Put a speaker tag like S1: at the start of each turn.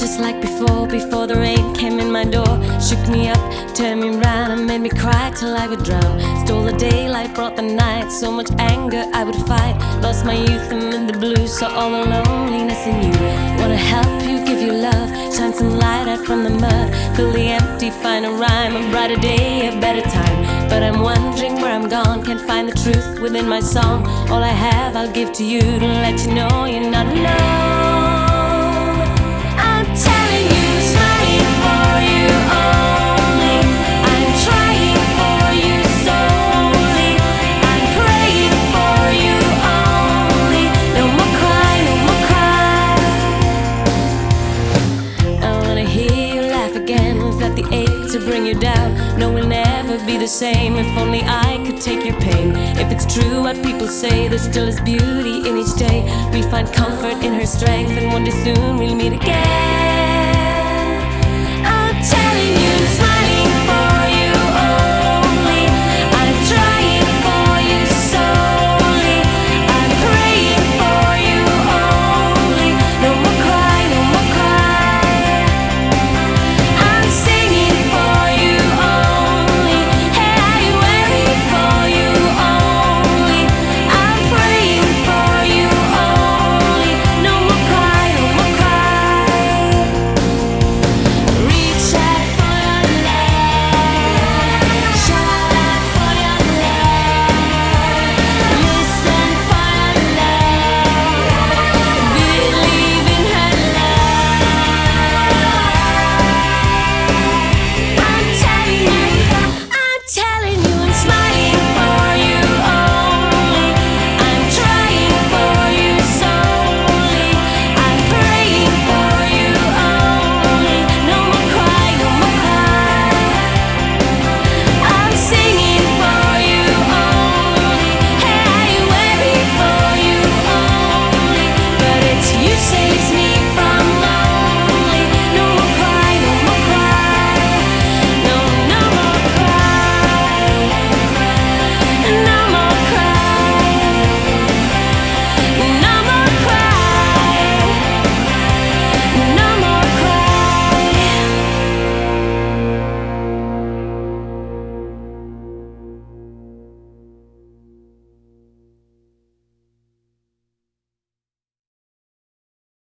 S1: just like before the rain came in my door. Shook me up, turned me round and made me cry till I would drown. Stole the daylight, brought the night, so much anger I would fight. Lost my youth amid the blues, saw all the loneliness in you. Wanna help you, give you love, shine some light out from the mud. Fill the empty, find a rhyme, a brighter day, a better time. But I'm wondering where I'm gone, can't find the truth within my song. All I have I'll give to you to let you know you're not alone. I'm telling you, smiling for you only. I'm trying for you solely. I'm praying for you only. No more cry, no more cry. I wanna hear you laugh again without the ache to bring you down. No, we'll never be the same. If only I could take your pain. If it's true what people say, there still is beauty in each day. We find comfort in her strength, and one day soon we'll meet again.